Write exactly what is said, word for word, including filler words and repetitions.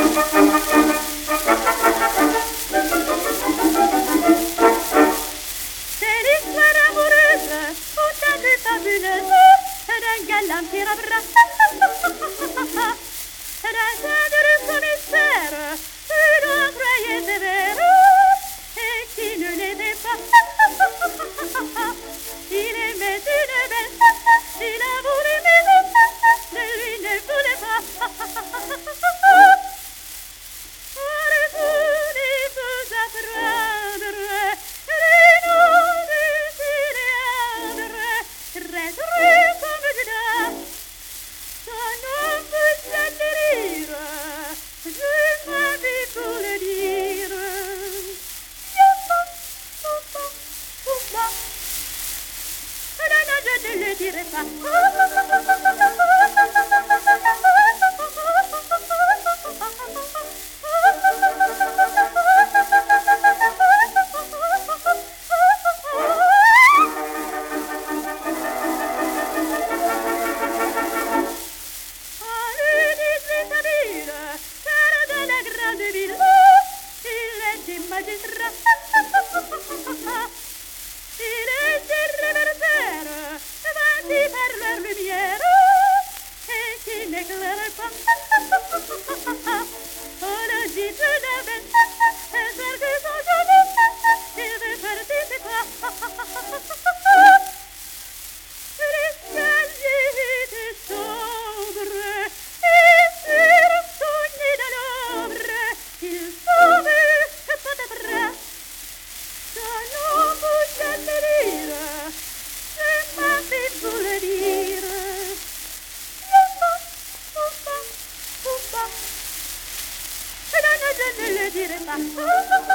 C'est l'histoire amoureuse, tout à fait fabuleuse, d'un galant qui rabra, d'un tendre commissaire, que l'on croyait sévère, et qui ne l'était pas. Il aimait une belle, il a voulu m'aimer, mais lui ne voulait pas. Voulez-vous apprendre les noms du célèbre, très très comme Judas, son nom vous atterrir, je m'avais pour le dire. Youpa, oupa, oupa. Non, non, je ne le dirai pas. Magistrat, il était réverbère, bâti par leur lumière, et qui n'éclaire pas. On le dit de la bête, un soir que son jeune, il veut partir pas. L'escalier était sombre, et sur son nid de l'ombre, il tombe. Son nom vous atterrir, je m'avais pour le dire. Youpa, oupa, oupa. Non, non, je ne le dirai pas.